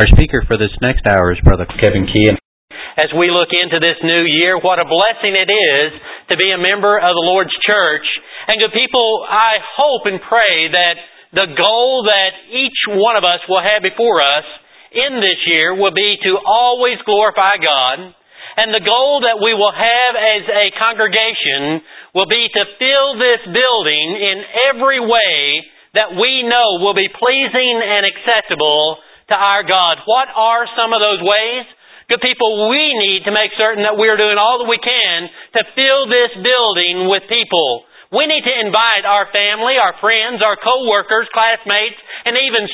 Our speaker for this next hour is Brother Kevin Key. As we look into this new year, what a blessing it is to be a member of the Lord's church. And good people, I hope and pray that the goal that each one of us will have before us in this year will be to always glorify God. And the goal that we will have as a congregation will be to fill this building in every way that we know will be pleasing and acceptable to our God. What are some of those ways? Good people, we need to make certain that we're doing all that we can to fill this building with people. We need to invite our family, our friends, our co-workers, classmates, and even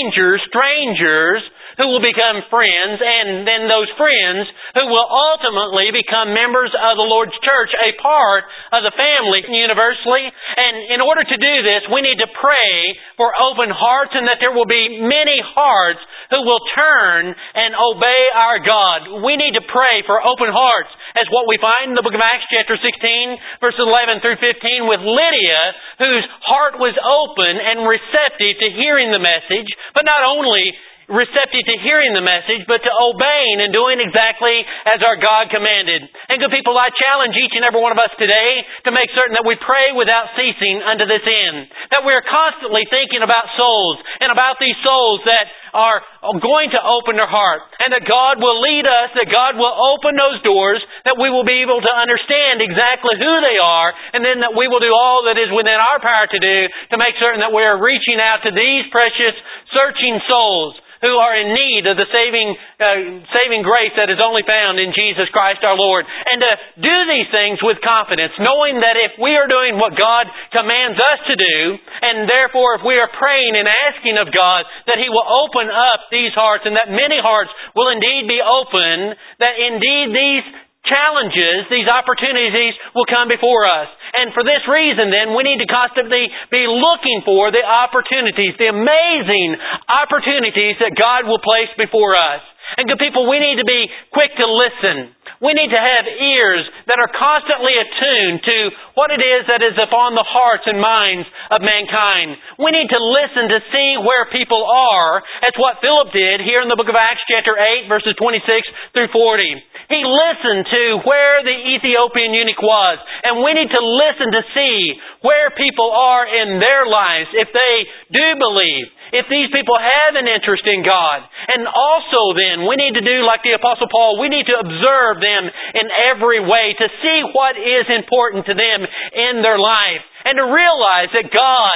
strangers who will become friends, and then those friends who will ultimately become members of the Lord's church, a part of the family universally. And in order to do this, we need to pray for open hearts and that there will be many hearts who will turn and obey our God. We need to pray for open hearts, as what we find in the book of Acts chapter 16, verses 11 through 15, with Lydia, whose heart was open and receptive to hearing the message, but not only receptive to hearing the message, but to obeying and doing exactly as our God commanded. And good people, I challenge each and every one of us today to make certain that we pray without ceasing unto this end. That we are constantly thinking about souls and about these souls that are going to open their heart. And that God will lead us, that God will open those doors, that we will be able to understand exactly who they are, and then that we will do all that is within our power to do to make certain that we are reaching out to these precious, searching souls who are in need of the saving grace that is only found in Jesus Christ our Lord. And to do these things with confidence, knowing that if we are doing what God commands us to do, and therefore if we are praying and asking of God that He will open up these hearts, and that many hearts will indeed be open, that indeed these challenges, these opportunities will come before us. And for this reason, then, we need to constantly be looking for the opportunities, the amazing opportunities that God will place before us. And good people, we need to be quick to listen. We need to have ears that are constantly attuned to what it is that is upon the hearts and minds of mankind. We need to listen to see where people are, as what Philip did here in the book of Acts chapter 8, verses 26 through 40. He listened to where the Ethiopian eunuch was. And we need to listen to see where people are in their lives, if they do believe, if these people have an interest in God. And also then, we need to do like the Apostle Paul, we need to observe them in every way to see what is important to them in their life. And to realize that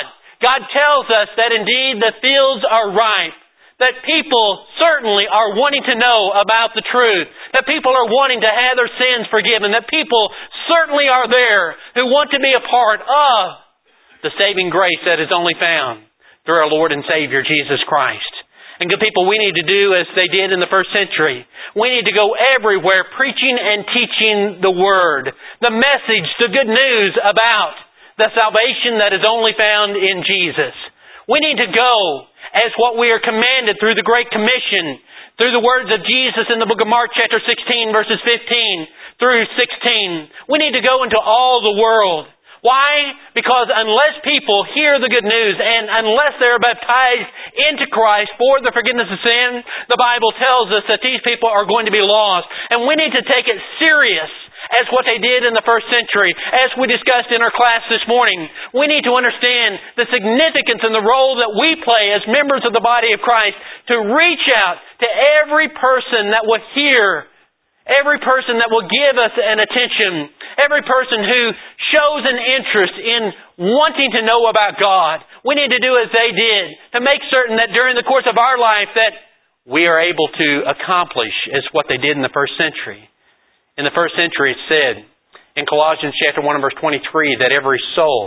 God tells us that indeed the fields are ripe. That people certainly are wanting to know about the truth. That people are wanting to have their sins forgiven. That people certainly are there who want to be a part of the saving grace that is only found through our Lord and Savior, Jesus Christ. And good people, we need to do as they did in the first century. We need to go everywhere preaching and teaching the Word. The message, the good news about the salvation that is only found in Jesus. We need to go as what we are commanded through the Great Commission, through the words of Jesus in the book of Mark chapter 16, verses 15 through 16. We need to go into all the world. Why? Because unless people hear the good news and unless they're baptized into Christ for the forgiveness of sin, the Bible tells us that these people are going to be lost. And we need to take it serious as what they did in the first century. As we discussed in our class this morning, we need to understand the significance and the role that we play as members of the body of Christ to reach out to every person that will hear, every person that will give us an attention, every person who shows an interest in wanting to know about God. We need to do as they did to make certain that during the course of our life that we are able to accomplish as what they did in the first century. In the first century, it said in Colossians chapter 1 and verse 23 that every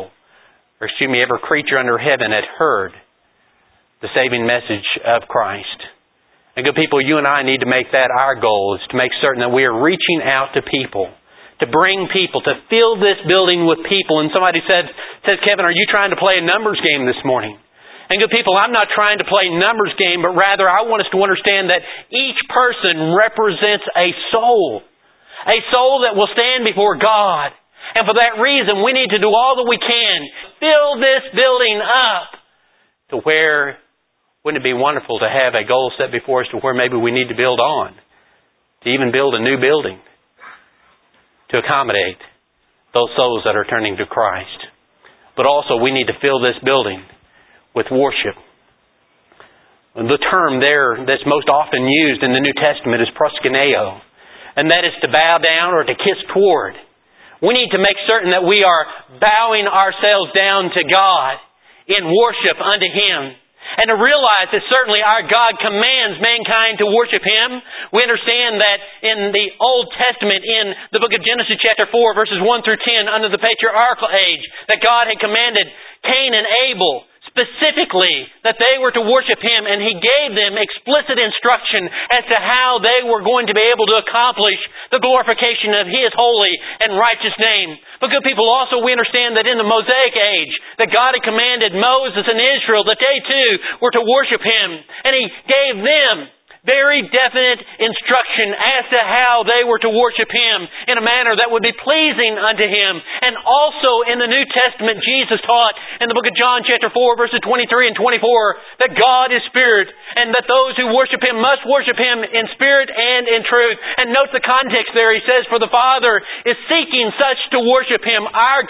creature under heaven had heard the saving message of Christ. And good people, you and I need to make that our goal, is to make certain that we are reaching out to people, to bring people, to fill this building with people. And somebody says, Kevin, are you trying to play a numbers game this morning? And good people, I'm not trying to play a numbers game, but rather I want us to understand that each person represents a soul that will stand before God. And for that reason, we need to do all that we can, fill this building up to where Wouldn't it be wonderful to have a goal set before us to where maybe we need to build on, to even build a new building to accommodate those souls that are turning to Christ. But also we need to fill this building with worship. The term there that's most often used in the New Testament is proskuneo, and that is to bow down or to kiss toward. We need to make certain that we are bowing ourselves down to God in worship unto Him. And to realize that certainly our God commands mankind to worship Him. We understand that in the Old Testament, in the book of Genesis chapter 4, verses 1 through 10, under the patriarchal age, that God had commanded Cain and Abel specifically that they were to worship Him, and He gave them explicit instruction as to how they were going to be able to accomplish the glorification of His holy and righteous name. But good people, also we understand that in the Mosaic age, that God had commanded Moses and Israel that they too were to worship Him, and He gave them very definite instruction as to how they were to worship Him in a manner that would be pleasing unto Him. And also in the New Testament, Jesus taught in the book of John chapter 4 verses 23 and 24 that God is Spirit and that those who worship Him must worship Him in spirit and in truth. And note the context there. He says, for the Father is seeking such to worship Him. Our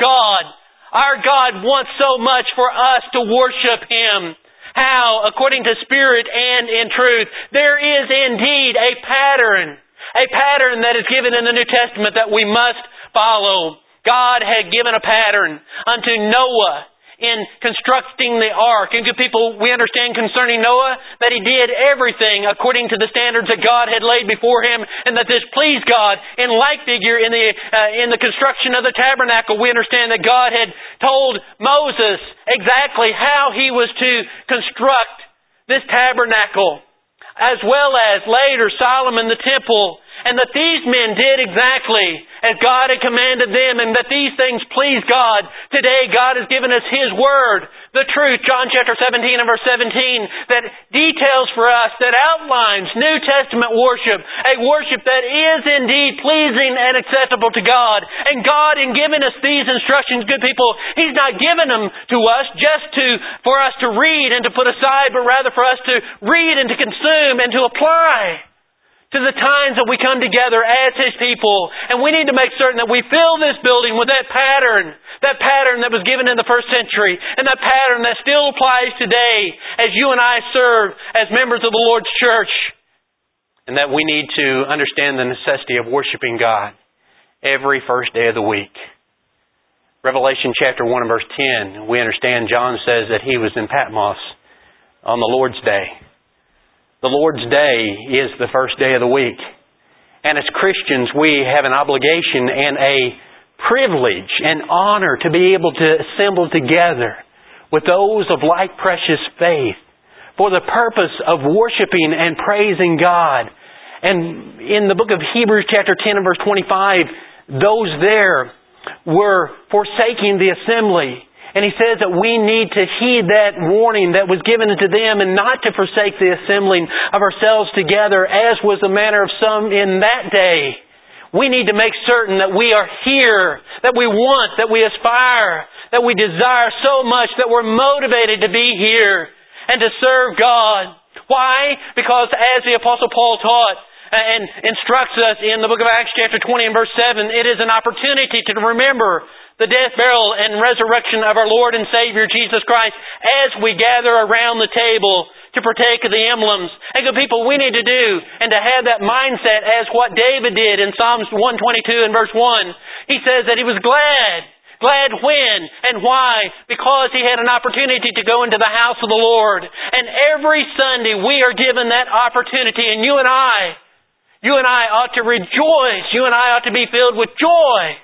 God wants so much for us to worship Him. How? According to Spirit and in truth. There is indeed a pattern that is given in the New Testament that we must follow. God had given a pattern unto Noah in constructing the ark. And good people, we understand concerning Noah that he did everything according to the standards that God had laid before him, and that this pleased God. In like figure, in the construction of the tabernacle, we understand that God had told Moses exactly how he was to construct this tabernacle, as well as later Solomon the temple, and that these men did exactly as God had commanded them, and that these things please God. Today God has given us His Word, the truth, John chapter 17 and verse 17, that details for us, that outlines New Testament worship, a worship that is indeed pleasing and acceptable to God. And God, in giving us these instructions, good people, He's not given them to us just for us to read and to put aside, but rather for us to read and to consume and to apply to the times that we come together as His people. And we need to make certain that we fill this building with that pattern that was given in the first century, and that pattern that still applies today as you and I serve as members of the Lord's church. And that we need to understand the necessity of worshiping God every first day of the week. Revelation chapter 1 and verse 10, we understand John says that he was in Patmos on the Lord's Day. The Lord's Day is the first day of the week. And as Christians, we have an obligation and a privilege and honor to be able to assemble together with those of like precious faith for the purpose of worshiping and praising God. And in the book of Hebrews chapter 10 and verse 25, those there were forsaking the assembly. And he says that we need to heed that warning that was given to them and not to forsake the assembling of ourselves together, as was the manner of some in that day. We need to make certain that we are here, that we want, that we aspire, that we desire so much that we're motivated to be here and to serve God. Why? Because as the Apostle Paul taught and instructs us in the book of Acts chapter 20 and verse 7, it is an opportunity to remember the death, burial, and resurrection of our Lord and Savior Jesus Christ as we gather around the table to partake of the emblems. And good people, we need to do and to have that mindset as what David did in Psalms 122 and verse 1. He says that he was glad. Glad when and why? Because he had an opportunity to go into the house of the Lord. And every Sunday we are given that opportunity, and you and I ought to rejoice. You and I ought to be filled with joy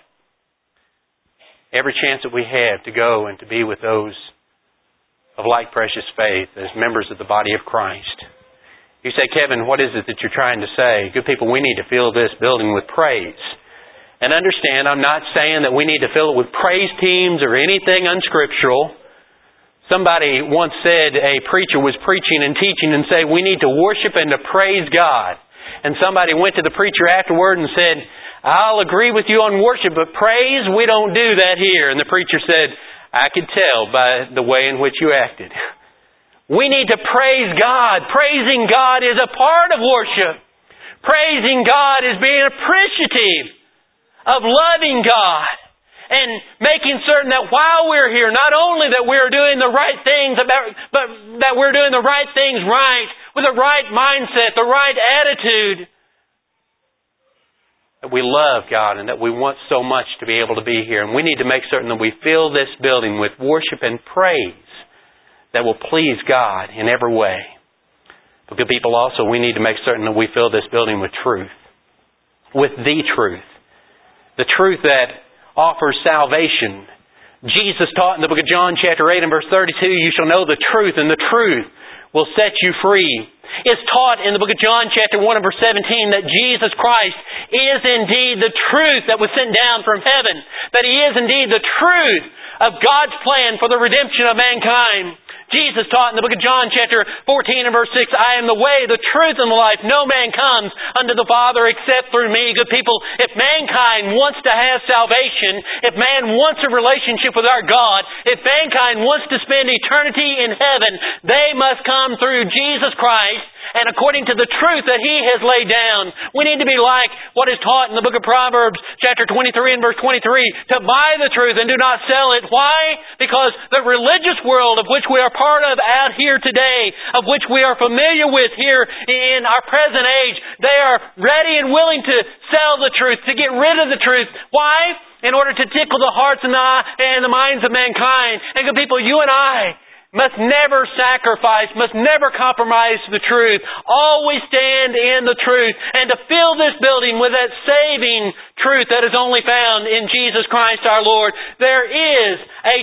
every chance that we have to go and to be with those of like precious faith as members of the body of Christ. You say, Kevin, what is it that you're trying to say? Good people, we need to fill this building with praise. And understand, I'm not saying that we need to fill it with praise teams or anything unscriptural. Somebody once said a preacher was preaching and teaching and said, we need to worship and to praise God. And somebody went to the preacher afterward and said, I'll agree with you on worship, but praise, we don't do that here. And the preacher said, I could tell by the way in which you acted. We need to praise God. Praising God is a part of worship. Praising God is being appreciative of loving God and making certain that while we're here, not only that we're doing the right things, but that we're doing the right things right, with the right mindset, the right attitude, that we love God and that we want so much to be able to be here. And we need to make certain that we fill this building with worship and praise that will please God in every way. But good people, also, we need to make certain that we fill this building with truth. With the truth. The truth that offers salvation. Jesus taught in the book of John chapter 8 and verse 32, you shall know the truth, and the truth will set you free. It's taught in the book of John chapter 1 and verse 17 that Jesus Christ is indeed the truth that was sent down from heaven. That He is indeed the truth of God's plan for the redemption of mankind. Jesus taught in the book of John chapter 14 and verse 6, I am the way, the truth, and the life. No man comes unto the Father except through me. Good people, if mankind wants to have salvation, if man wants a relationship with our God, if mankind wants to spend eternity in heaven, they must come through Jesus Christ and according to the truth that He has laid down. We need to be like what is taught in the book of Proverbs, chapter 23 and verse 23, to buy the truth and do not sell it. Why? Because the religious world of which we are part of out here today, of which we are familiar with here in our present age, they are ready and willing to sell the truth, to get rid of the truth. Why? In order to tickle the hearts and the minds of mankind. And good people, you and I must never sacrifice, must never compromise the truth. Always stand in the truth and to fill this building with that saving truth that is only found in Jesus Christ our Lord. There is a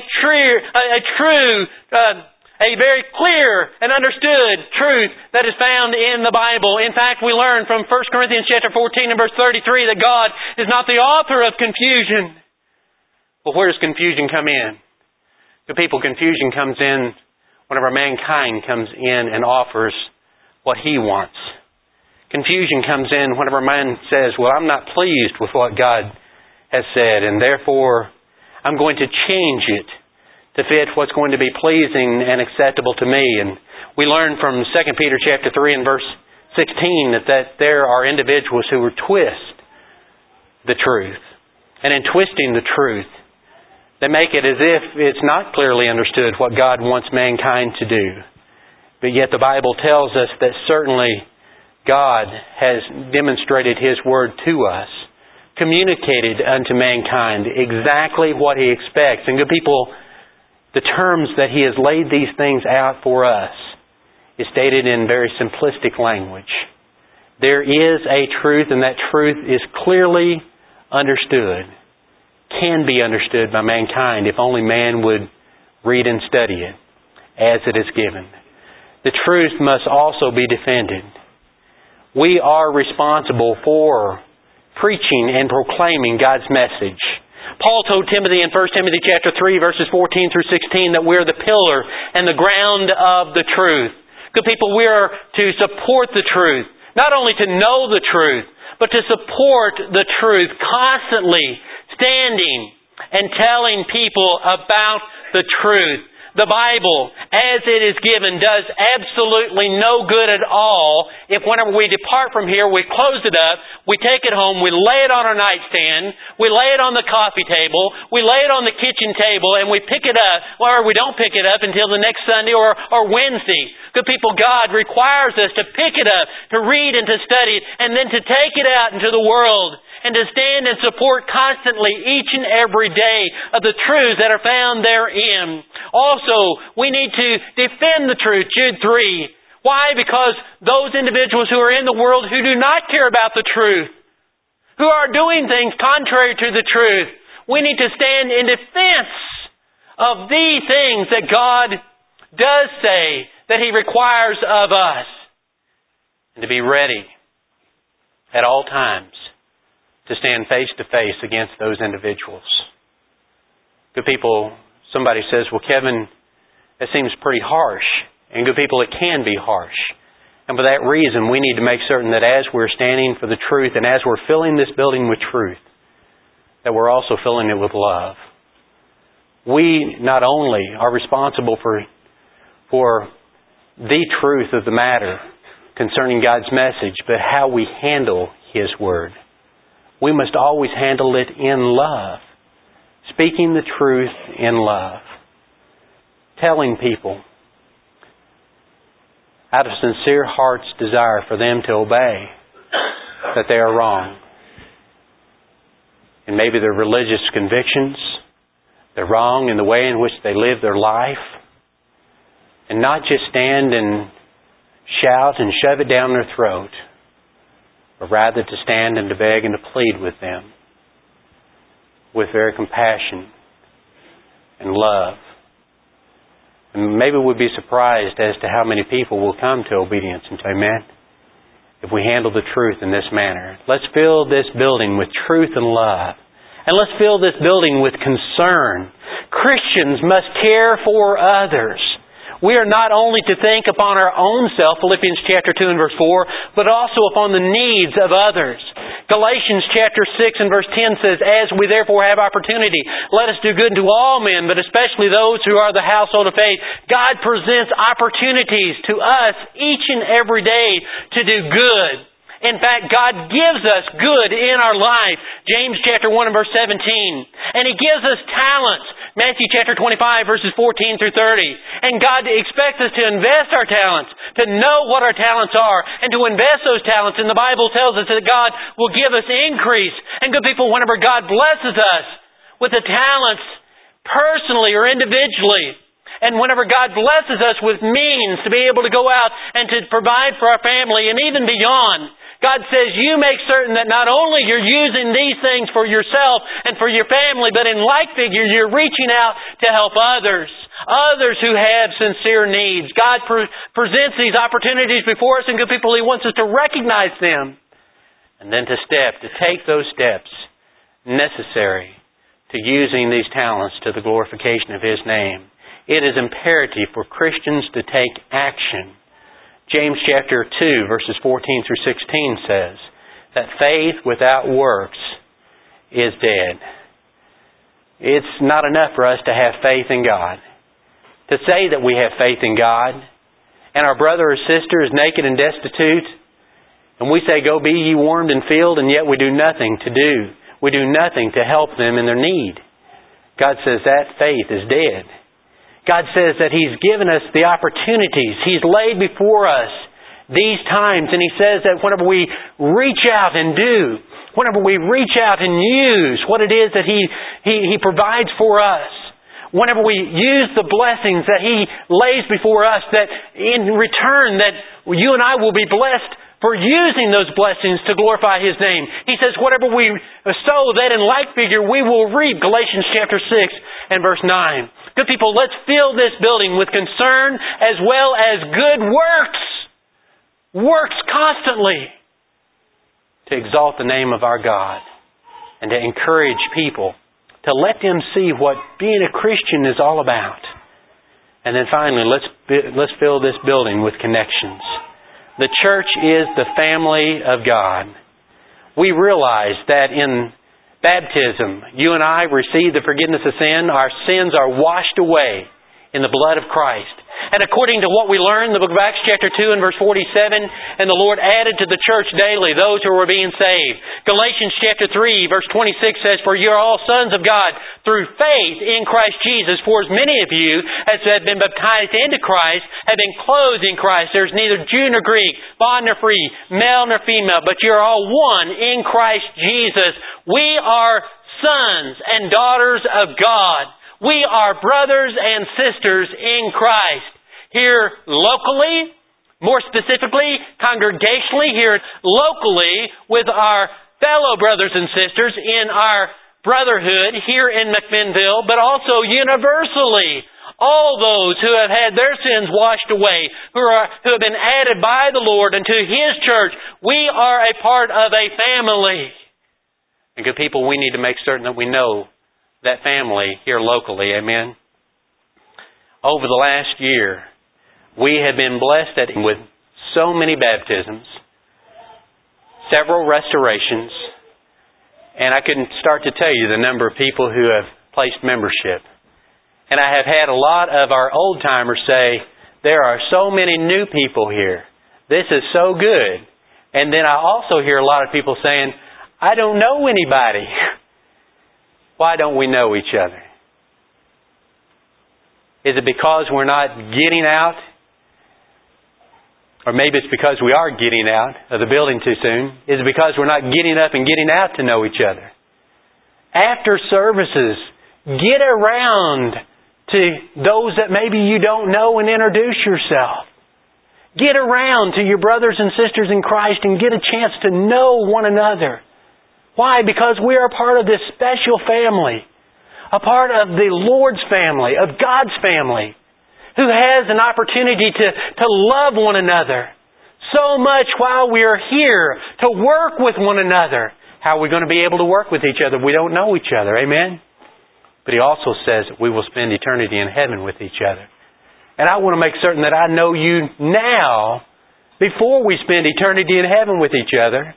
very clear and understood truth that is found in the Bible. In fact, we learn from 1 Corinthians chapter 14 and verse 33 that God is not the author of confusion. Well, where does confusion come in? Good people, confusion comes in whenever mankind comes in and offers what he wants. Confusion comes in whenever man says, well, I'm not pleased with what God has said, and therefore I'm going to change it to fit what's going to be pleasing and acceptable to me. And we learn from 2 Peter chapter 3 and verse 16 that there are individuals who will twist the truth. And in twisting the truth, they make it as if it's not clearly understood what God wants mankind to do. But yet the Bible tells us that certainly God has demonstrated His Word to us, communicated unto mankind exactly what He expects. And good people, the terms that He has laid these things out for us is stated in very simplistic language. There is a truth, and that truth is clearly understood. Can be understood by mankind if only man would read and study it as it is given. The truth must also be defended. We are responsible for preaching and proclaiming God's message. Paul told Timothy in 1 Timothy chapter 3 verses 14 through 16 that we're the pillar and the ground of the truth. Good people, we are to support the truth. Not only to know the truth, but to support the truth constantly, standing and telling people about the truth. The Bible, as it is given, does absolutely no good at all if whenever we depart from here, we close it up, we take it home, we lay it on our nightstand, we lay it on the coffee table, we lay it on the kitchen table, and we pick it up, or we don't pick it up until the next Sunday or Wednesday. Good people, God requires us to pick it up, to read and to study it, and then to take it out into the world and to stand and support constantly each and every day of the truths that are found therein. Also, we need to defend the truth, Jude 3. Why? Because those individuals who are in the world who do not care about the truth, who are doing things contrary to the truth, we need to stand in defense of the things that God does say that He requires of us. And to be ready at all times to stand face to face against those individuals. Good people, somebody says, well, Kevin, that seems pretty harsh. And good people, it can be harsh. And for that reason, we need to make certain that as we're standing for the truth and as we're filling this building with truth, that we're also filling it with love. We not only are responsible for the truth of the matter concerning God's message, but how we handle His Word. We must always handle it in love, speaking the truth in love, telling people out of sincere heart's desire for them to obey that they are wrong. And maybe their religious convictions, they're wrong in the way in which they live their life. And not just stand and shout and shove it down their throat, but rather to stand and to beg and to plead with them with very compassion and love. And maybe we'll be surprised as to how many people will come to obedience and say, amen, if we handle the truth in this manner. Let's fill this building with truth and love. And let's fill this building with concern. Christians must care for others. We are not only to think upon our own self, Philippians chapter 2 and verse 4, but also upon the needs of others. Galatians chapter 6 and verse 10 says, as we therefore have opportunity, let us do good to all men, but especially those who are the household of faith. God presents opportunities to us each and every day to do good. In fact, God gives us good in our life. James chapter 1 and verse 17. And He gives us talents. Matthew chapter 25 verses 14 through 30. And God expects us to invest our talents, to know what our talents are, and to invest those talents. And the Bible tells us that God will give us increase. And good people, whenever God blesses us with the talents personally or individually, and whenever God blesses us with means to be able to go out and to provide for our family and even beyond, God says, you make certain that not only you're using these things for yourself and for your family, but in like figure, you're reaching out to help others who have sincere needs. God presents these opportunities before us, and good people, He wants us to recognize them and then to take those steps necessary to using these talents to the glorification of His name. It is imperative for Christians to take action. James chapter 2 verses 14 through 16 says that faith without works is dead. It's not enough for us to have faith in God. To say that we have faith in God and our brother or sister is naked and destitute, and we say, go be ye warmed and filled, and yet we do nothing to do. We do nothing to help them in their need. God says that faith is dead. God says that He's given us the opportunities. He's laid before us these times. And He says that whenever we reach out and do, whenever we reach out and use what it is that He provides for us, whenever we use the blessings that He lays before us, that in return that you and I will be blessed for using those blessings to glorify His name. He says whatever we sow, that in like figure we will reap. Galatians chapter 6 and verse 9. Good people, let's fill this building with concern as well as good works. Works constantly to exalt the name of our God and to encourage people, to let them see what being a Christian is all about. And then finally, let's fill this building with connections. The church is the family of God. We realize that in baptism, you and I receive the forgiveness of sin. Our sins are washed away in the blood of Christ. And according to what we learn in the book of Acts chapter 2 and verse 47, and the Lord added to the church daily those who were being saved. Galatians chapter 3 verse 26 says, for you are all sons of God through faith in Christ Jesus. For as many of you as have been baptized into Christ have been clothed in Christ. There's neither Jew nor Greek, bond nor free, male nor female, but you're all one in Christ Jesus. We are sons and daughters of God. We are brothers and sisters in Christ. Here locally, more specifically, congregationally, here locally with our fellow brothers and sisters in our brotherhood here in McMinnville, but also universally. All those who have had their sins washed away, who have been added by the Lord unto His church, we are a part of a family. And good people, we need to make certain that we know that family here locally. Amen. Over the last year, we have been blessed with so many baptisms, several restorations, and I couldn't start to tell you the number of people who have placed membership. And I have had a lot of our old-timers say, There are so many new people here. This is so good. And then I also hear a lot of people saying, I don't know anybody. Why don't we know each other? Is it because we're not getting out? Or maybe it's because we are getting out of the building too soon. Is it because we're not getting up and getting out to know each other? After services, get around to those that maybe you don't know and introduce yourself. Get around to your brothers and sisters in Christ and get a chance to know one another. Why? Because we are part of this special family. A part of the Lord's family, of God's family, who has an opportunity to love one another. So much while we are here to work with one another. How are we going to be able to work with each other? We don't know each other. Amen? But He also says that we will spend eternity in heaven with each other. And I want to make certain that I know you now before we spend eternity in heaven with each other.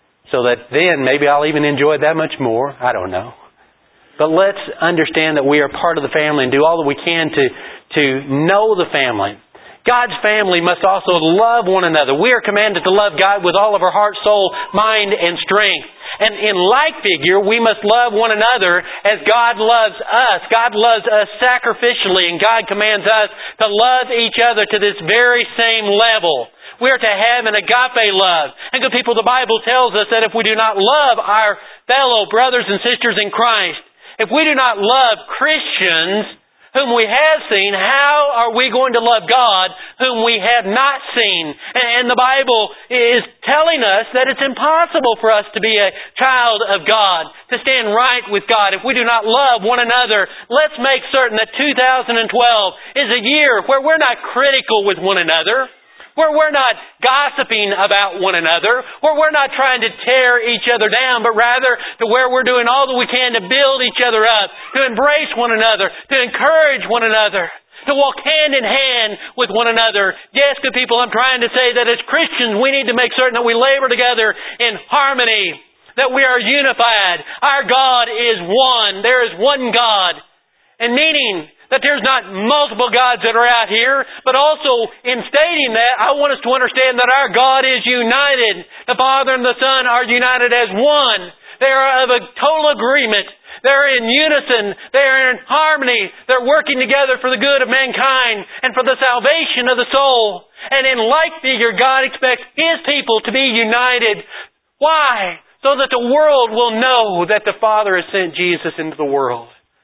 So that then maybe I'll even enjoy it that much more. I don't know. But let's understand that we are part of the family and do all that we can to know the family. God's family must also love one another. We are commanded to love God with all of our heart, soul, mind, and strength. And in like figure, we must love one another as God loves us. God loves us sacrificially, and God commands us to love each other to this very same level. We are to have an agape love. And good people, the Bible tells us that if we do not love our fellow brothers and sisters in Christ, if we do not love Christians whom we have seen, how are we going to love God whom we have not seen? And the Bible is telling us that it's impossible for us to be a child of God, to stand right with God, if we do not love one another. Let's make certain that 2012 is a year where we're not critical with one another, where we're not gossiping about one another, where we're not trying to tear each other down, but rather to where we're doing all that we can to build each other up, to embrace one another, to encourage one another, to walk hand in hand with one another. Yes, good people, I'm trying to say that as Christians we need to make certain that we labor together in harmony, that we are unified. Our God is one. There is one God. And meaning that there's not multiple gods that are out here, but also in stating that, I want us to understand that our God is united. The Father and the Son are united as one. They are of a total agreement. They're in unison. They're in harmony. They're working together for the good of mankind and for the salvation of the soul. And in like figure, God expects His people to be united. Why? So that the world will know that the Father has sent Jesus into the world.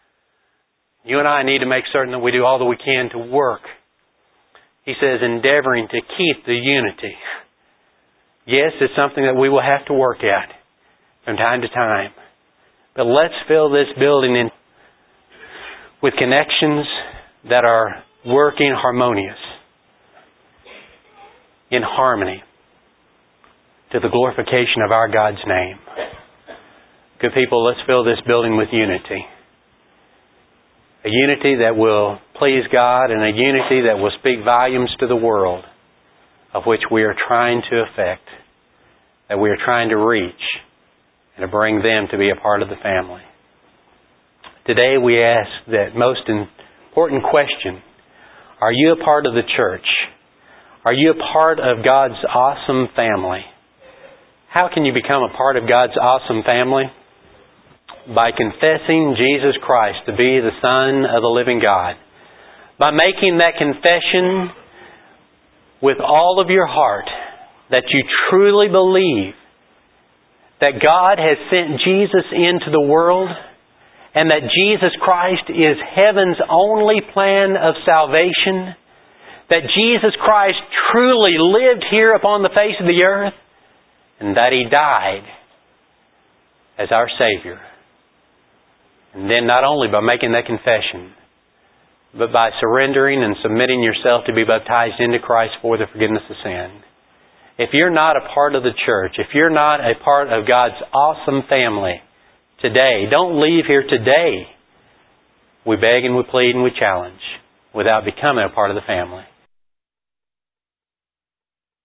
You and I need to make certain that we do all that we can to work. He says, endeavoring to keep the unity. Yes, it's something that we will have to work at from time to time. But let's fill this building in with connections that are working harmonious, in harmony, to the glorification of our God's name. Good people, let's fill this building with unity. A unity that will please God and a unity that will speak volumes to the world, of which we are trying to affect, that we are trying to reach, and to bring them to be a part of the family. Today we ask that most important question: are you a part of the church? Are you a part of God's awesome family? How can you become a part of God's awesome family? By confessing Jesus Christ to be the Son of the living God. By making that confession with all of your heart that you truly believe that God has sent Jesus into the world and that Jesus Christ is heaven's only plan of salvation, that Jesus Christ truly lived here upon the face of the earth, and that He died as our Savior. And then not only by making that confession, but by surrendering and submitting yourself to be baptized into Christ for the forgiveness of sin. If you're not a part of the church, if you're not a part of God's awesome family today, don't leave here today. We beg and we plead and we challenge without becoming a part of the family.